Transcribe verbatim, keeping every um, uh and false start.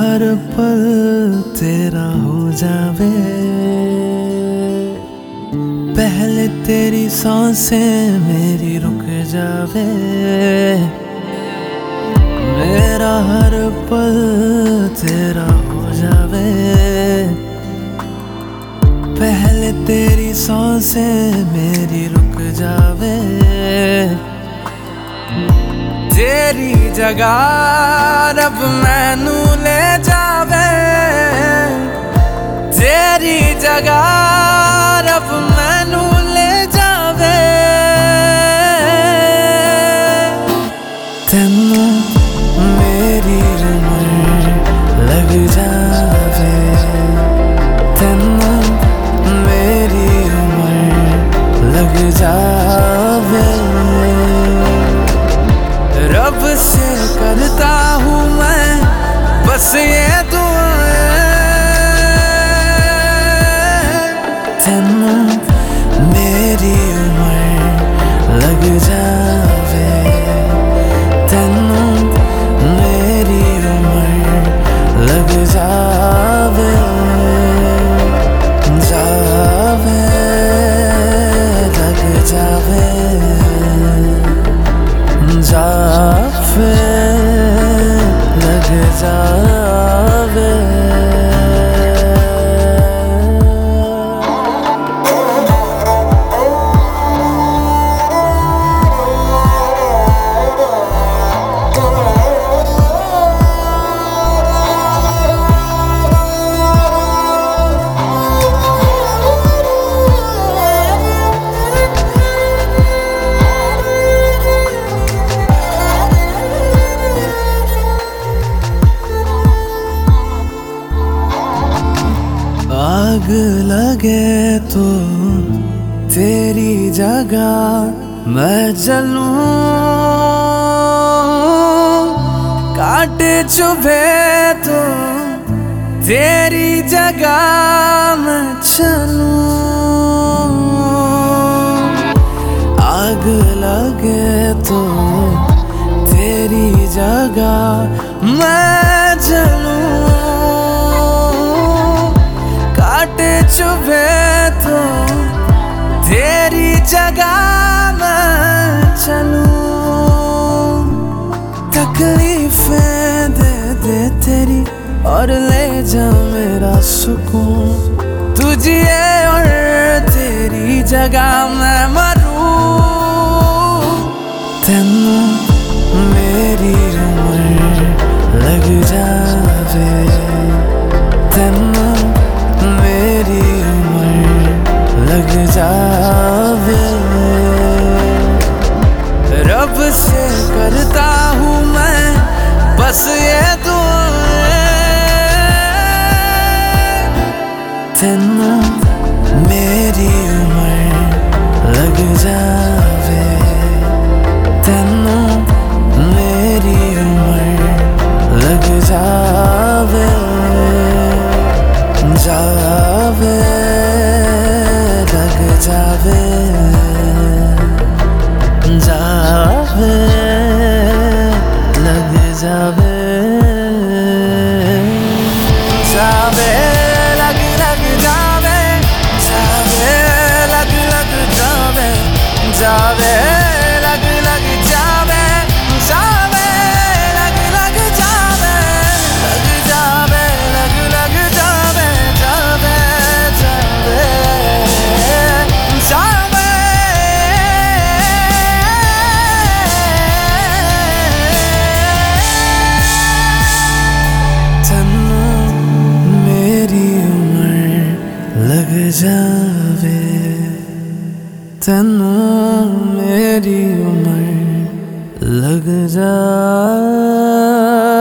हर पल तेरा हो जावे, पहले तेरी सांसें मेरी रुक जावे। मेरा हर पल तेरा हो जावे, पहले तेरी सांसें मेरी रुक जावे। तेरी जगह रब मैनू ले जावे, तेरी जगह रब मैनू ले जावे। तेनू मेरी उम्र लग जावे, तेनू मेरी उम्र लग जावे। रब से करता हूँ मैं बस ये दुआएं, तेनू मेरी उम्र लग जावे, तेनू मेरी उम्र लग जावे। जावे लग जावे, जावे लग जावे। आग लगे तो तेरी जगह मैं जलूं, कांटे चुभे तो तेरी जगह मैं चलूं। आग लगे तो तेरी जगह मैं जलूं, कांटे चुभे तो तेरी जगह मैं चलूं। तकलीफें दे दे तेरी और ले जा मेरा सुकून, तुझे और तेरी जगह मैं मरूं। तेनू मेरी उम्र लग जावे, तेनू मेरी उम्र लग जावे। रब से करता हूँ मैं बस ये दुआएं, तेनू मेरी उम्र लग जावे, तेनू मेरी उम्र लग जावे। जावे लग जावे, जावे लग जावे, जावे लग लग जावे, जावे लग लग जावे, जावे लग लग जावे, जावे लग लग जावे, लग जावे लग लग जावे, जावे जावे जावे। तेनू मेरी उम्र लग जावे, तेनू मेरी उम्र लग जावे।